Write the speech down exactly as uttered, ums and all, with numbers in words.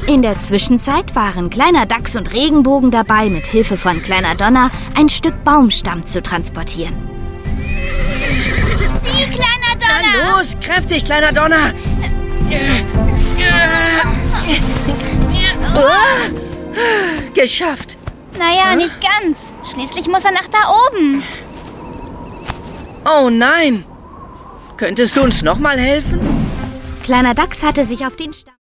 In der Zwischenzeit waren Kleiner Dachs und Regenbogen dabei, mit Hilfe von Kleiner Donner ein Stück Baumstamm zu transportieren. Sieh, Kleiner Donner! Na los, kräftig, Kleiner Donner! Oh, geschafft! Naja, nicht ganz. Schließlich muss er nach da oben. Oh nein! Könntest du uns nochmal helfen? Kleiner Dachs hatte sich auf den Stamm